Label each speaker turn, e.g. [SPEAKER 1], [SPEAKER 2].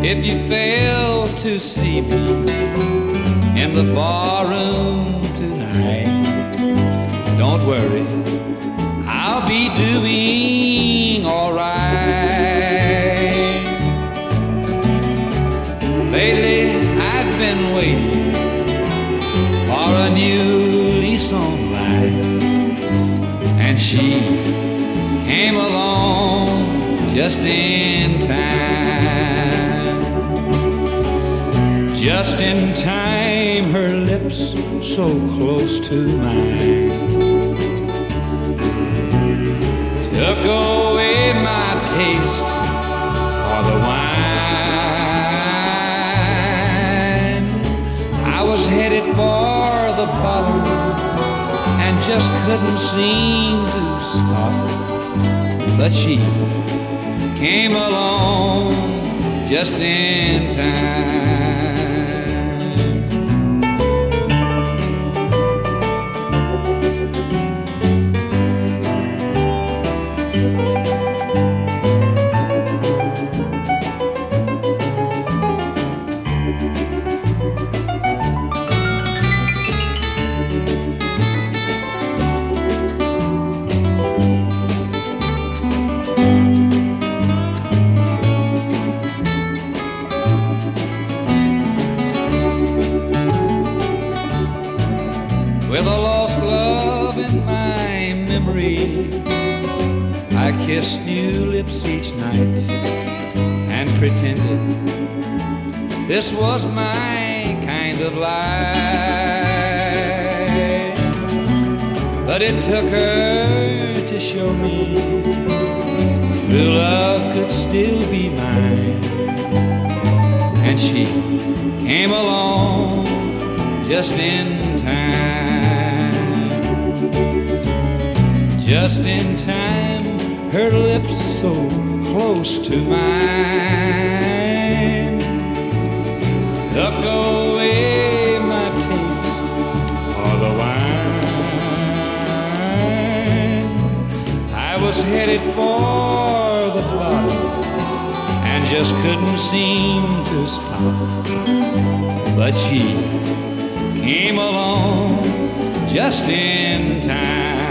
[SPEAKER 1] If you fail to see me in the barroom tonight, don't worry, I'll be doing all right. Lately I've been waiting for a new lease on life, and she came along just in time. Just in time, her lips so close to mine took away my taste for the wine. I was headed for the bottle and just couldn't seem to stop, but she came along just in time. With a lost love in my memory, I kissed new lips each night and pretended this was my kind of life. But it took her to show me true love could still be mine, and she came along just in time. Just in time, her lips so close to mine took away my taste for the wine. I was headed for the bottle and just couldn't seem to stop, but she came along just in time.